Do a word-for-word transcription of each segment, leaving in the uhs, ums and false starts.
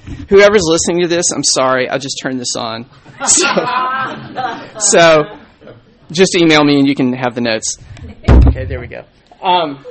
Whoever's listening to this, I'm sorry. I just turned this on. So, so just email me and you can have the notes. Okay, there we go. Um,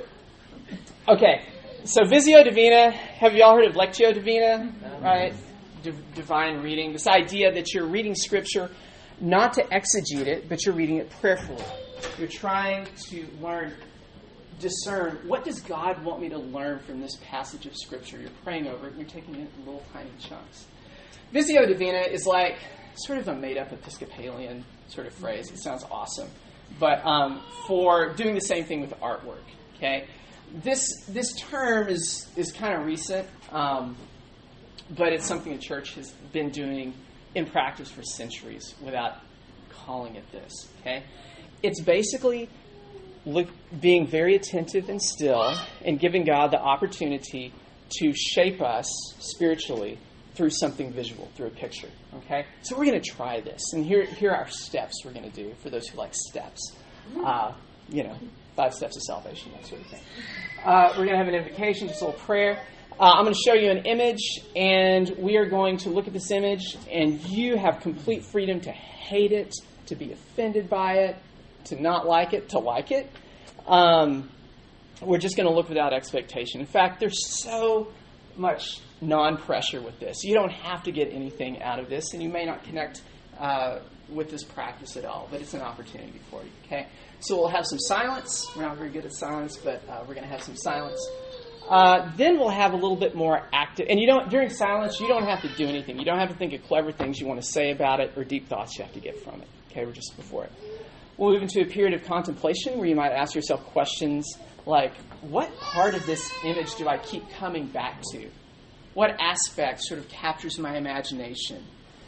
okay, so Visio Divina. Have you all heard of Lectio Divina? Right? D- divine reading. This idea that you're reading Scripture not to exegete it, but you're reading it prayerfully. You're trying to learn, discern, what does God want me to learn from this passage of Scripture? You're praying over it, and you're taking it in little tiny chunks. Visio Divina is like sort of a made-up Episcopalian sort of phrase. It sounds awesome. But um, for doing the same thing with artwork, okay? This this term is, is kind of recent, um, but it's something the church has been doing in practice for centuries without calling it this, okay? It's basically look, being very attentive and still and giving God the opportunity to shape us spiritually through something visual, through a picture, okay? So we're going to try this, and here, here are our steps we're going to do for those who like steps. Uh, you know, five steps of salvation, that sort of thing. Uh, we're going to have an invocation, just a little prayer. Uh, I'm going to show you an image, and we are going to look at this image, and you have complete freedom to hate it, to be offended by it, to not like it, to like it. Um, we're just going to look without expectation. In fact, there's so much non-pressure with this. You don't have to get anything out of this, and you may not connect uh, with this practice at all, but it's an opportunity for you, okay? So we'll have some silence. We're not very good at silence, but uh, we're going to have some silence. Uh, then we'll have a little bit more active, and you don't, during silence, you don't have to do anything. You don't have to think of clever things you want to say about it or deep thoughts you have to get from it, okay? We're just before it. We'll move into a period of contemplation where you might ask yourself questions like, what part of this image do I keep coming back to? What aspect sort of captures my imagination?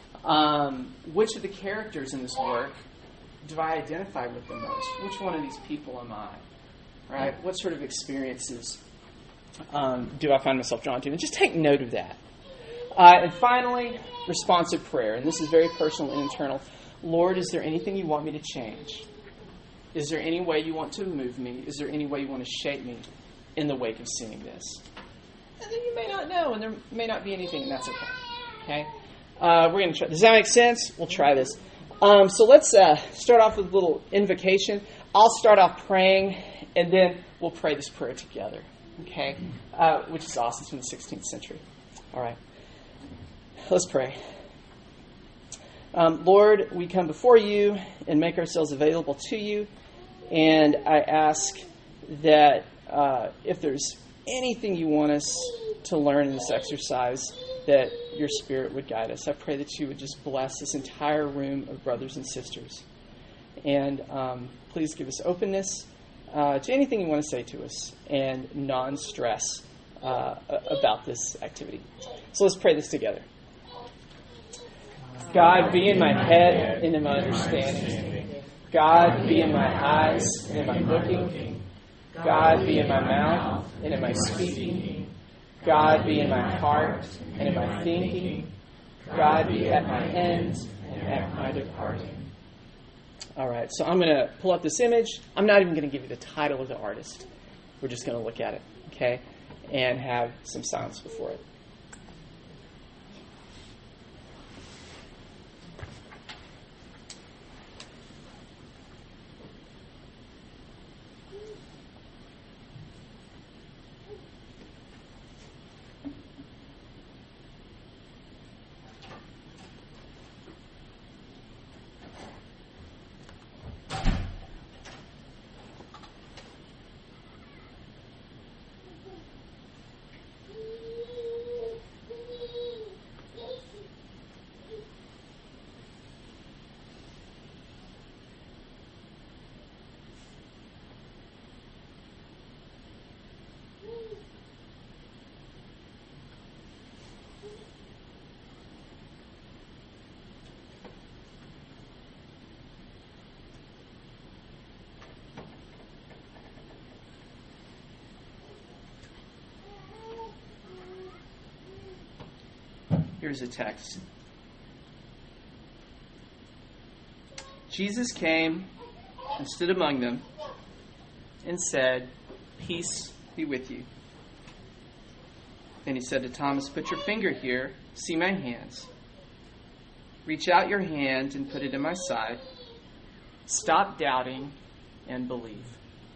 Um, which of the characters in this work do I identify with the most? Which one of these people am I? Right? What sort of experiences um, do I find myself drawn to? And just take note of that. Uh, and finally, responsive prayer. And this is very personal and internal. Lord, is there anything you want me to change? Is there any way you want to move me? Is there any way you want to shape me in the wake of seeing this? And then you may not know, and there may not be anything, and that's okay. Okay? Uh, we're going to try. Does that make sense? We'll try this. Um, so let's uh, start off with a little invocation. I'll start off praying, and then we'll pray this prayer together. Okay? Uh, which is awesome. It's from the sixteenth century. All right. Let's pray. Um, Lord, we come before you and make ourselves available to you. And I ask that uh, if there's anything you want us to learn in this exercise, that your Spirit would guide us. I pray that you would just bless this entire room of brothers and sisters. And um, please give us openness uh, to anything you want to say to us and non-stress uh, about this activity. So let's pray this together. God, be in my head and in my understanding. God, be in my eyes and in my looking. God, be in my mouth and in my speaking. God, be in my heart and in my thinking. God, be at my end and at my departing. All right, so I'm going to pull up this image. I'm not even going to give you the title of the artist. We're just going to look at it, okay, and have some silence before it. Here's a text. Jesus came and stood among them and said, "Peace be with you." And he said to Thomas, "Put your finger here, see my hands. Reach out your hand and put it in my side. Stop doubting and believe."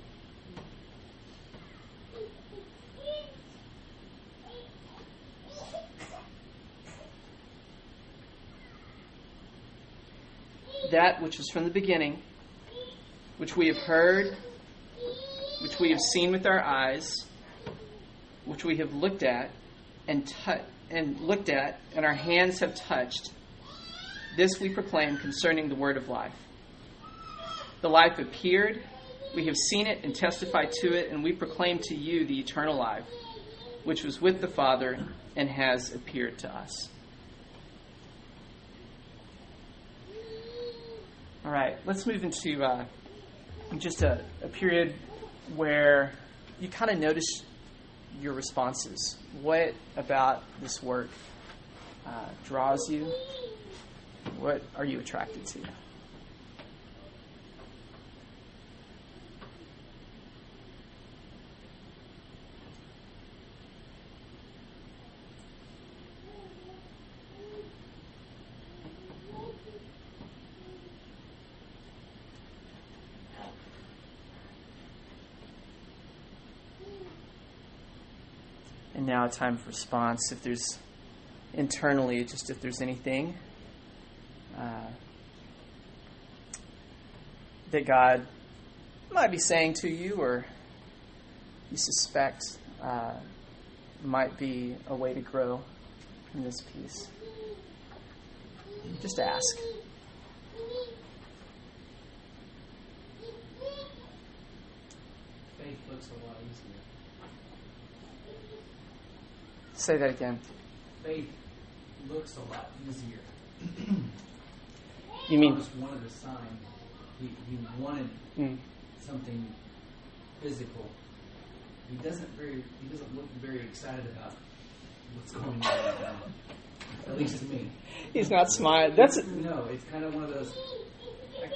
That which was from the beginning, which we have heard, which we have seen with our eyes, which we have looked at and tu- and looked at, and our hands have touched, this we proclaim concerning the word of life. The life appeared, we have seen it and testified to it, and we proclaim to you the eternal life, which was with the Father and has appeared to us. All right, let's move into uh, just a, a period where you kind of notice your responses. What about this work uh, draws you? What are you attracted to? And now a time of response. If there's internally, just if there's anything uh, that God might be saying to you, or you suspect uh, might be a way to grow in this piece, just ask. Faith looks a lot easier. Say that again. Faith looks a lot easier. You mean? Thomas wanted a sign. He, he wanted Mm. something physical. He doesn't very. He doesn't look very excited about what's going on right now. At least to me. He's not smiling. That's No, it's kind of one of those. Like,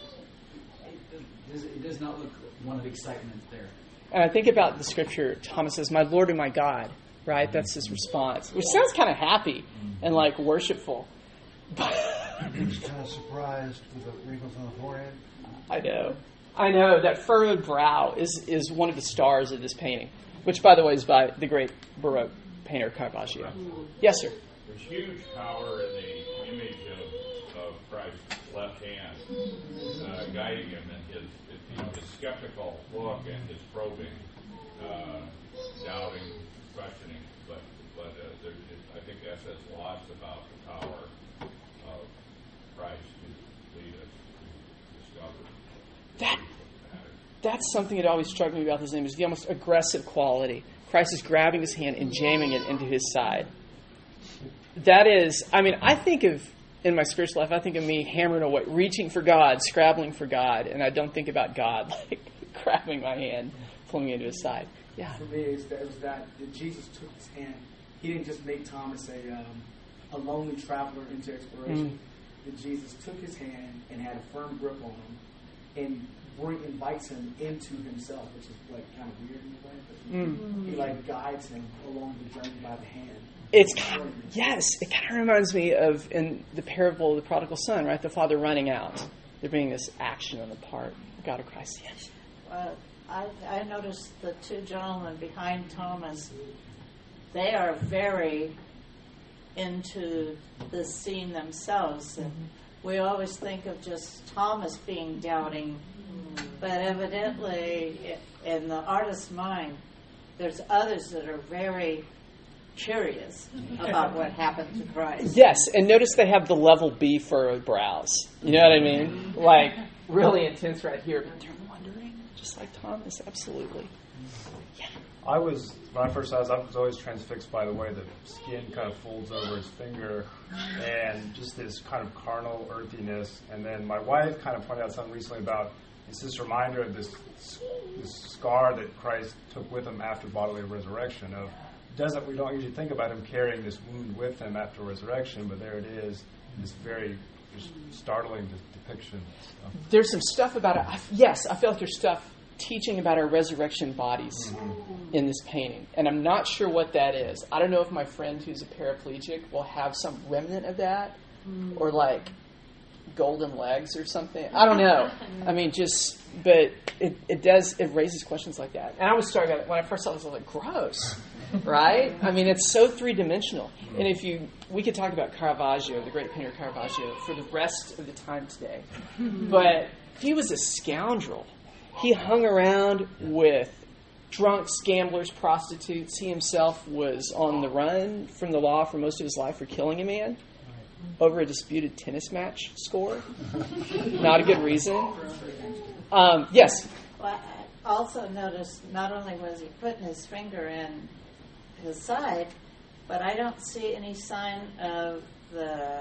it, does, it does not look one of excitement there. And I think about the scripture. Thomas says, "My Lord and my God." Right? That's his response, which sounds kind of happy and like worshipful. He's kind of surprised with the wrinkles on the forehead. I know. I know. That furrowed brow is, is one of the stars of this painting, which, by the way, is by the great Baroque painter Caravaggio. Yes, sir. There's huge power in the image of, of Christ's left hand uh, guiding him, and his, his, you know, his skeptical look and his probing, uh, doubting, questioning. But but uh, there, it, I think that says lots about the power of Christ to lead us to discover. That that's something that always struck me about this image: the almost aggressive quality. Christ is grabbing his hand and jamming it into his side. That is, I mean, I think of, in my spiritual life, I think of me hammering away, reaching for God, scrabbling for God, and I don't think about God like grabbing my hand, pulling me into his side. Yeah. For me, it's that, it was that, that Jesus took his hand. He didn't just make Thomas a um, a lonely traveler into exploration. Mm. That Jesus took his hand and had a firm grip on him and bring, invites him into himself, which is like kind of weird in a way. But mm. He like guides him along the journey by the hand. It's kind of, yes, it kind of reminds me of in the parable of the prodigal son, right? The father running out. There being this action on the part of God of Christ. Yes. Uh, I, I noticed the two gentlemen behind Thomas, they are very into the scene themselves. And we always think of just Thomas being doubting, but evidently in the artist's mind, there's others that are very curious about what happened to Christ. Yes, and notice they have the level B furrowed brows. You know what I mean? Like, really intense right here. But they're wondering, just like Thomas, absolutely. Yeah. I was, when I first saw this, I was always transfixed by the way the skin kind of folds over his finger and just this kind of carnal earthiness. And then my wife kind of pointed out something recently about, it's this reminder of this, this scar that Christ took with him after bodily resurrection of, doesn't we don't usually think about him carrying this wound with him after resurrection, but there it is, this very just startling de- depiction. Of there's some stuff about it. I, yes, I feel like there's stuff teaching about our resurrection bodies in this painting. And I'm not sure what that is. I don't know if my friend who's a paraplegic will have some remnant of that, or like golden legs or something. I don't know. I mean, just, but it, it does, it raises questions like that. And I was starting, when I first saw this, I was like, gross, right? I mean, it's so three-dimensional. And if you, we could talk about Caravaggio, the great painter Caravaggio, for the rest of the time today. But he was a scoundrel. He hung around with drunks, gamblers, prostitutes. He himself was on the run from the law for most of his life for killing a man over a disputed tennis match score. Not a good reason. Um, yes? Well, I also noticed not only was he putting his finger in his side, but I don't see any sign of the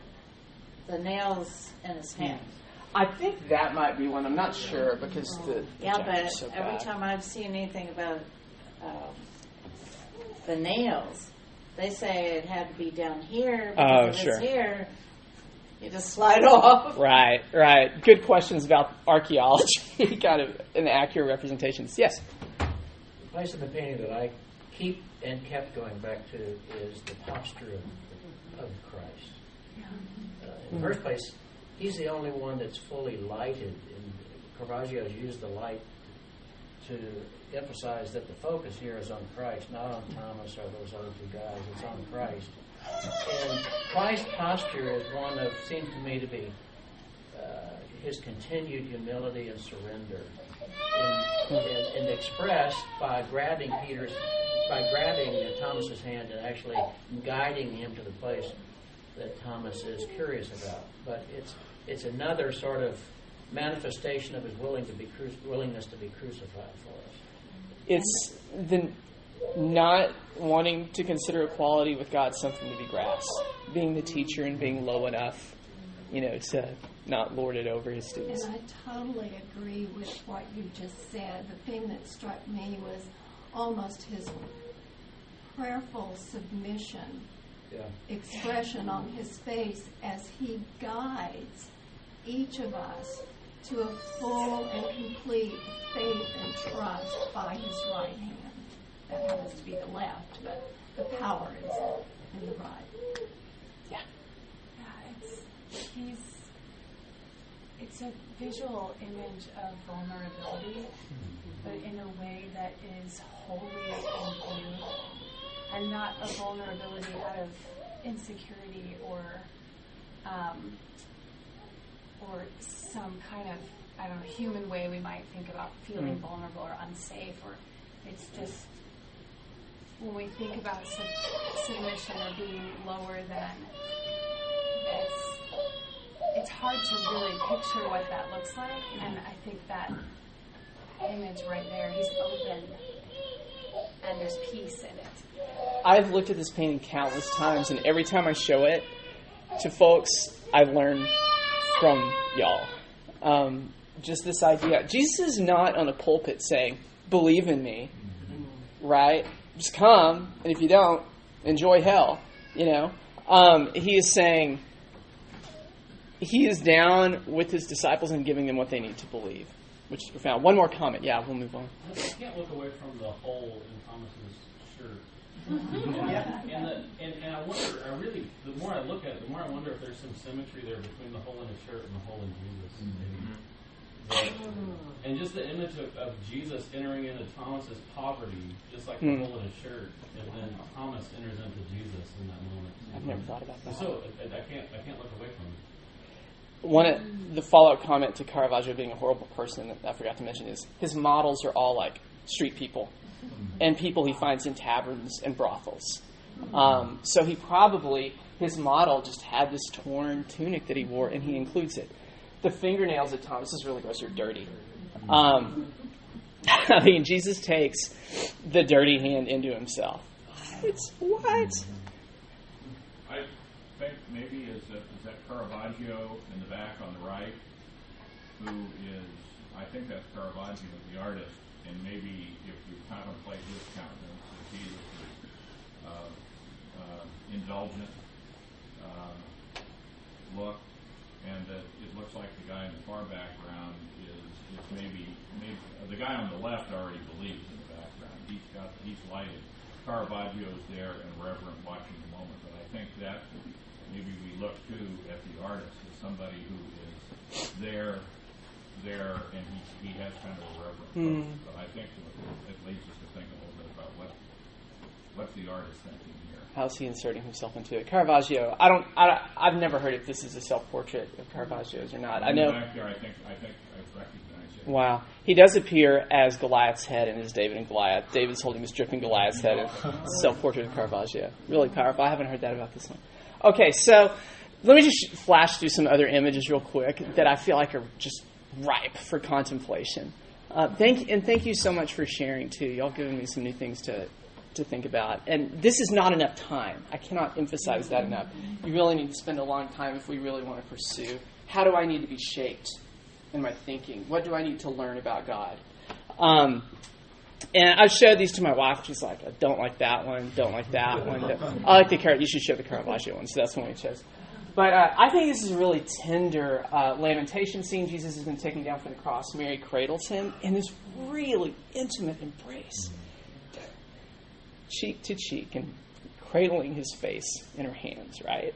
the nails in his hand. I think that might be one. I'm not sure because the, the yeah, but is so every bad. time I've seen anything about um, the nails, they say it had to be down here because Oh, if sure. it's here, you just slide off. Right, right. Good questions about archaeology. Kind of an accurate representation. Yes? The place in the painting that I keep and kept going back to is the posture of, of Christ. Uh, in the first place, he's the only one that's fully lighted. And Caravaggio has used the light to emphasize that the focus here is on Christ, not on Thomas or those other two guys. It's on Christ. And Christ's posture is one of, seems to me to be uh, his continued humility and surrender, and, and, and expressed by grabbing Peter's, by grabbing uh, Thomas's hand and actually guiding him to the place that Thomas is curious about. But it's it's another sort of manifestation of his willing to be cru- willingness to be crucified for us. It's the not wanting to consider equality with God something to be grasped. Being the teacher and being low enough, you know, to not lord it over his students. And I totally agree with what you just said. The thing that struck me was almost his prayerful submission Yeah. expression on his face as he guides each of us to a full and complete faith and trust by his right hand. That happens to be the left, but the power is in the right. Yeah. Yeah, it's he's it's a visual image of vulnerability, but in a way that is holy and new, and not a vulnerability out of insecurity or um, or some kind of, I don't know, human way we might think about feeling Mm. vulnerable or unsafe, or it's just when we think about sub- submission or being lower than, it's it's hard to really picture what that looks like, and I think that image right there, he's open and there's peace in it. I've looked at this painting countless times, and every time I show it to folks, I learn from y'all. Um, just this idea. Jesus is not on a pulpit saying, believe in me, right? Just come, and if you don't, enjoy hell, you know? Um, he is saying, he is down with his disciples and giving them what they need to believe, which is profound. One more comment. Yeah, we'll move on. I can't look away from the hole in Thomas's shirt. and, and, the, and, and I wonder, I really, the more I look at it, the more I wonder if there's some symmetry there between the hole in his shirt and the hole in Jesus. Mm-hmm. But, and just the image of, of Jesus entering into Thomas's poverty, just like the Mm. hole in his shirt, and then Thomas enters into Jesus in that moment. I've never thought about that. So I, I can't, I can't look away from it. One of the follow-up comment to Caravaggio being a horrible person that I forgot to mention is his models are all like street people and people he finds in taverns and brothels. Um, so he probably, his model just had this torn tunic that he wore, and he includes it. The fingernails of Thomas is really gross. They're dirty. Um, I mean, Jesus takes the dirty hand into himself. It's what? I think maybe is that, is that Caravaggio in the back on the right, who is, I think that's Caravaggio, the artist, and maybe if you contemplate his countenance, that Jesus is uh, uh, indulgent uh, look, and that it looks like the guy in the far background is, is maybe, maybe uh, the guy on the left already believes in the background. He's got he's lighted. Caravaggio's there and reverent watching the moment. But I think that maybe we look too at the artist as somebody who is there, there, and he he has kind of a reverent Mm. focus. But I think it leads us to think a little bit about what what's the artist thinking here. How's he inserting himself into it? Caravaggio. I don't. I, I've never heard if this is a self-portrait of Caravaggio's or not. I know. Back there, I think I think I recognize it. Wow. He does appear as Goliath's head in his David and Goliath. David's holding his dripping Goliath's head in self-portrait of Caravaggio. Really powerful. I haven't heard that about this one. Okay, so let me just flash through some other images real quick that I feel like are just ripe for contemplation. Uh, thank and thank you so much for sharing too. Y'all given me some new things to to think about. And this is not enough time. I cannot emphasize that enough. You really need to spend a long time if we really want to pursue. How do I need to be shaped in my thinking? What do I need to learn about God? Um, and I showed these to my wife. She's like, I don't like that one, don't like that one. I like the Car- You should show the Caravaggio one. So that's the one we chose. But uh, I think this is a really tender uh, lamentation scene. Jesus has been taken down from the cross. Mary cradles him in this really intimate embrace, cheek to cheek, and cradling his face in her hands, right?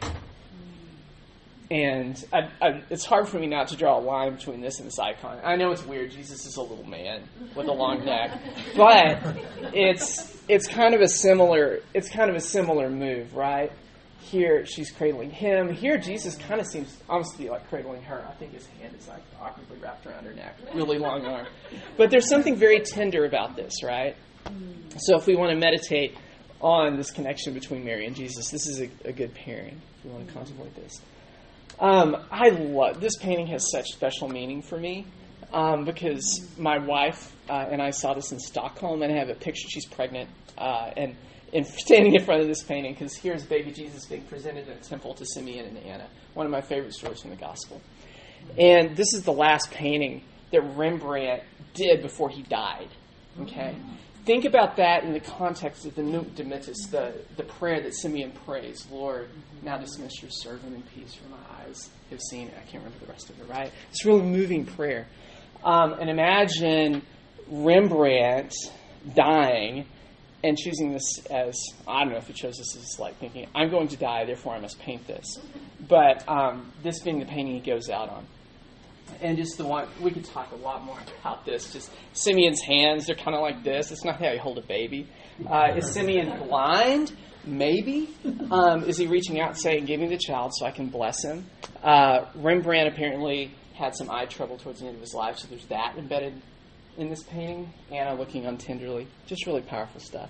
And I, I, it's hard for me not to draw a line between this and this icon. I know it's weird. Jesus is a little man with a long neck, but it's it's kind of a similar it's kind of a similar move, right? Here she's cradling him. Here Jesus kind of seems almost to be like cradling her. I think his hand is like awkwardly wrapped around her neck, really long arm. But there's something very tender about this, right? So if we want to meditate on this connection between Mary and Jesus, this is a, a good pairing if we want to contemplate this. Um, I love this painting. Has such special meaning for me um, because my wife uh, and I saw this in Stockholm, and I have a picture. She's pregnant uh, and, and standing in front of this painting because here's baby Jesus being presented in a temple to Simeon and Anna. One of my favorite stories from the Gospel. And this is the last painting that Rembrandt did before he died. Okay. Think about that in the context of the Nunc Dimittis, the, the prayer that Simeon prays. Lord, now dismiss your servant in peace, for my eyes have seen. I can't remember the rest of it, right? It's a really moving prayer. Um, and imagine Rembrandt dying and choosing this as, I don't know if he chose this as like thinking, I'm going to die, therefore I must paint this. But um, this being the painting he goes out on. And just the one, we could talk a lot more about this. Just Simeon's hands, they're kind of like this. It's not how you hold a baby. Uh, is Simeon blind? Maybe. Um, is he reaching out and saying, give me the child so I can bless him? Uh, Rembrandt apparently had some eye trouble towards the end of his life, so there's that embedded in this painting. Anna looking on tenderly. Just really powerful stuff.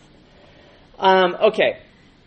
Um, okay.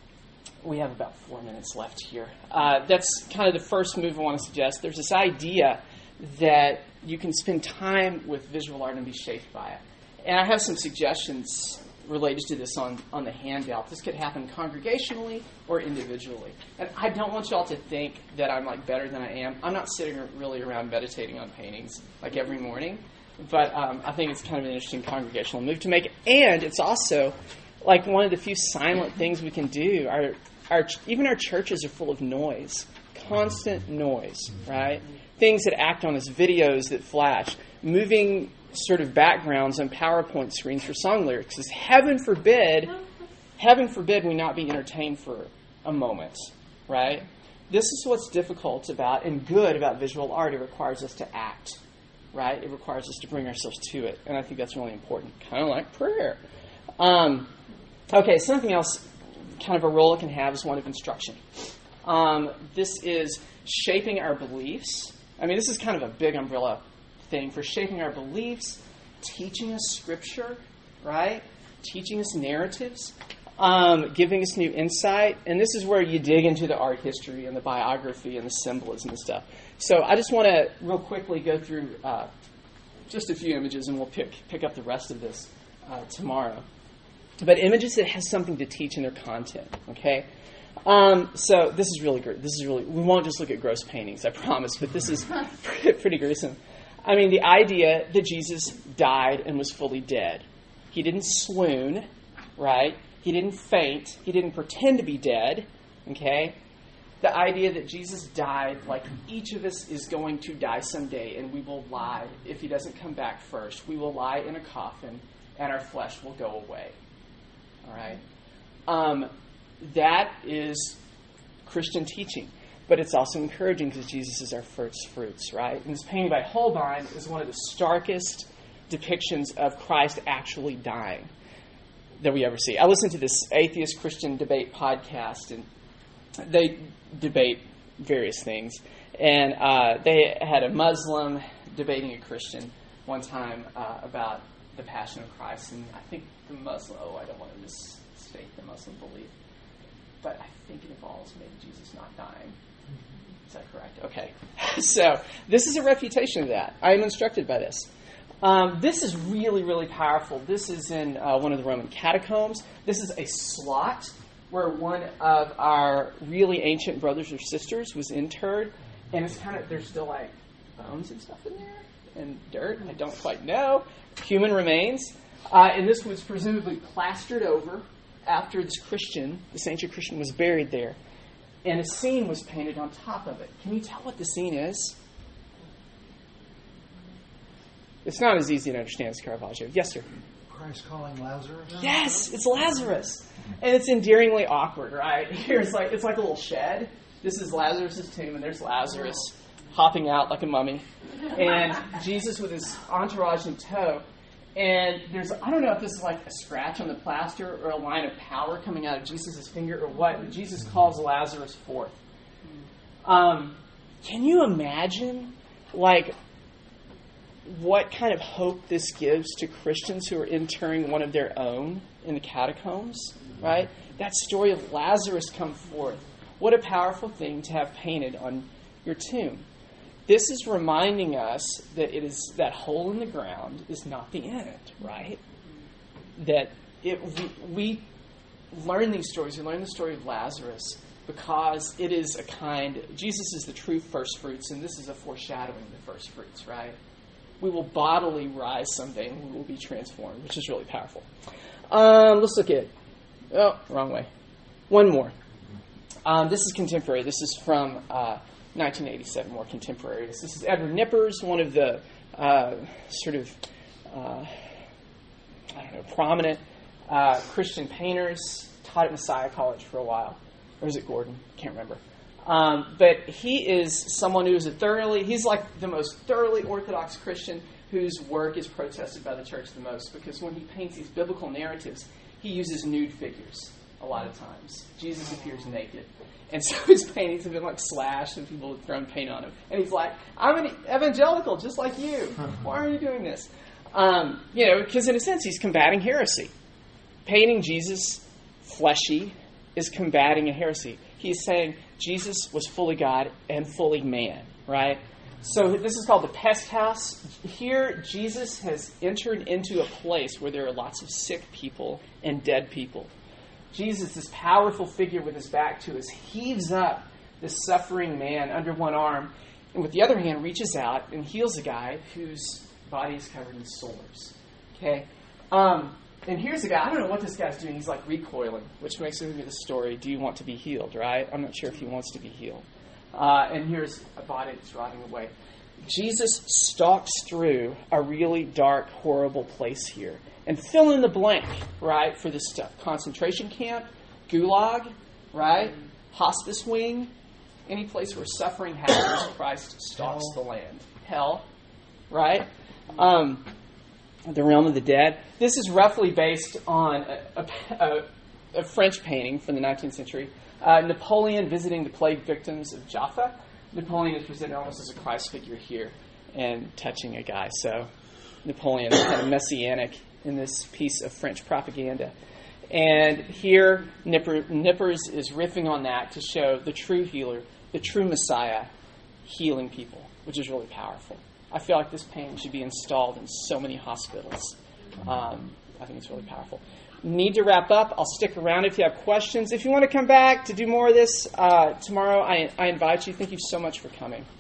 We have about four minutes left here. Uh, that's kind of the first move I want to suggest. There's this idea that you can spend time with visual art and be shaped by it. And I have some suggestions related to this on, on the handout. This could happen congregationally or individually. And I don't want y'all to think that I'm like better than I am. I'm not sitting really around meditating on paintings like every morning. But um, I think it's kind of an interesting congregational move to make. And it's also like one of the few silent things we can do. Our, our, even our churches are full of noise, constant noise, right? Things that act on us, videos that flash, moving sort of backgrounds on PowerPoint screens for song lyrics. Is heaven forbid, heaven forbid we not be entertained for a moment, right? This is what's difficult about and good about visual art. It requires us to act, right? It requires us to bring ourselves to it, and I think that's really important, kind of like prayer. Um, okay, something else, kind of a role it can have is one of instruction. Um, this is shaping our beliefs. I mean, this is kind of a big umbrella thing for shaping our beliefs, teaching us scripture, right? Teaching us narratives, um, giving us new insight. And this is where you dig into the art history and the biography and the symbolism and stuff. So I just want to real quickly go through uh, just a few images, and we'll pick pick up the rest of this uh, tomorrow. But images that have something to teach in their content, okay? Um, so this is really great. This is really, we won't just look at gross paintings, I promise, but this is pretty gruesome. I mean, the idea that Jesus died and was fully dead. He didn't swoon, right? He didn't faint. He didn't pretend to be dead, okay? The idea that Jesus died like each of us is going to die someday, and we will lie if he doesn't come back first. We will lie in a coffin, and our flesh will go away. All right? Um, that is Christian teaching. But it's also encouraging because Jesus is our first fruits, right? And this painting by Holbein is one of the starkest depictions of Christ actually dying that we ever see. I listened to this atheist Christian debate podcast, and they debate various things. And uh, they had a Muslim debating a Christian one time uh, about the Passion of Christ. And I think the Muslim, oh, I don't want to misstate the Muslim belief, but I think it involves maybe Jesus not dying. Is that correct? Okay. So this is a refutation of that. I am instructed by this. Um, this is really, really powerful. This is in uh, one of the Roman catacombs. This is a slot where one of our really ancient brothers or sisters was interred. And it's kind of, there's still like bones and stuff in there and dirt. I don't quite know. Human remains. Uh, and this was presumably plastered over after this Christian, this ancient Christian, was buried there. And a scene was painted on top of it. Can you tell what the scene is? It's not as easy to understand as Caravaggio. Yes, sir? Christ calling Lazarus? Yes, it's Lazarus. And it's endearingly awkward, right? Here's like it's like a little shed. This is Lazarus' tomb, and there's Lazarus hopping out like a mummy. And Jesus with his entourage in tow. And there's, I don't know if this is like a scratch on the plaster or a line of power coming out of Jesus' finger or what, but Jesus calls Lazarus forth. Um, can you imagine, like, what kind of hope this gives to Christians who are interring one of their own in the catacombs, right? That story of Lazarus come forth. What a powerful thing to have painted on your tomb. This is reminding us that it is that hole in the ground is not the end, right? That it, we, we learn these stories. We learn the story of Lazarus because it is a kind. Jesus is the true first fruits, and this is a foreshadowing of the first fruits, right? We will bodily rise someday, and we will be transformed, which is really powerful. Um, let's look at. Oh, wrong way. One more. Um, this is contemporary. This is from. Uh, nineteen eighty-seven, more contemporary. This is Edward Nippers, one of the uh, sort of, uh, I don't know, prominent uh, Christian painters. Taught at Messiah College for a while. Or is it Gordon? Can't remember. Um, but he is someone who is a thoroughly, he's like the most thoroughly Orthodox Christian whose work is protested by the church the most, because when he paints these biblical narratives, he uses nude figures a lot of times. Jesus appears naked. And so his paintings have been like slashed and people have thrown paint on him. And he's like, I'm an evangelical just like you. Why are you doing this? Um, you know, because in a sense he's combating heresy. Painting Jesus fleshy is combating a heresy. He's saying Jesus was fully God and fully man, right? So this is called the Pest House. Here, Jesus has entered into a place where there are lots of sick people and dead people. Jesus, this powerful figure with his back to us, heaves up this suffering man under one arm, and with the other hand reaches out and heals a guy whose body is covered in sores. Okay? Um, and here's a guy, I don't know what this guy's doing. He's like recoiling, which makes me the story, do you want to be healed, right? I'm not sure if he wants to be healed. Uh, and here's a body that's rotting away. Jesus stalks through a really dark, horrible place here. And fill in the blank, right, for this stuff. Concentration camp, gulag, right, hospice wing, any place where suffering happens, Christ stalks the land. Hell, right? Um, the realm of the dead. This is roughly based on a, a, a French painting from the nineteenth century. Uh, Napoleon visiting the plague victims of Jaffa. Napoleon is presented almost as a Christ figure here and touching a guy. So Napoleon is kind of messianic in this piece of French propaganda. And here, Nipper, Nippers is riffing on that to show the true healer, the true Messiah, healing people, which is really powerful. I feel like this painting should be installed in so many hospitals. Um, I think it's really powerful. Need to wrap up. I'll stick around if you have questions. If you want to come back to do more of this uh, tomorrow, I, I invite you. Thank you so much for coming.